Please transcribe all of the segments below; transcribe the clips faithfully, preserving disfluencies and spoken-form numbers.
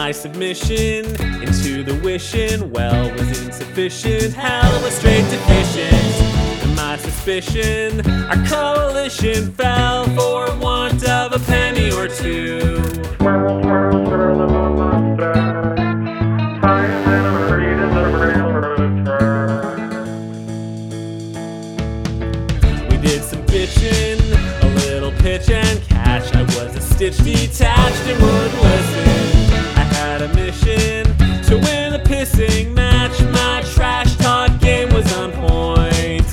My submission into the wishing well was insufficient. Hell was straight deficient. And my suspicion, our coalition fell for want of a penny or two. We did some bitching, a little pitch and catch. I was a stitch detached and would listen. I had a mission to win a pissing match. My trash talk game was on point.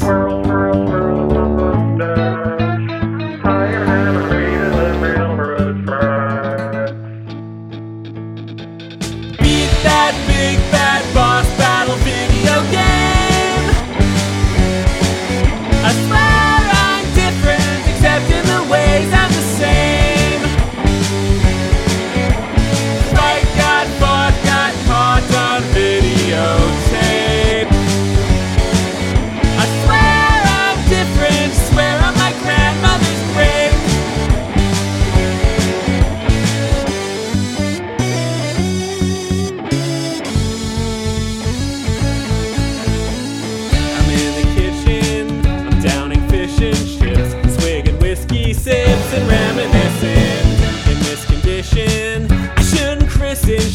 Beat that big bad boss battle video game. I swear I'm different, except in the ways I'm the same. Fight got fought, got caught on videotape. I swear I'm different, swear on my grandmother's grave. I'm in the kitchen, I'm downing fish and chips, swigging whiskey sips and reminiscing. In this condition, I shouldn't christen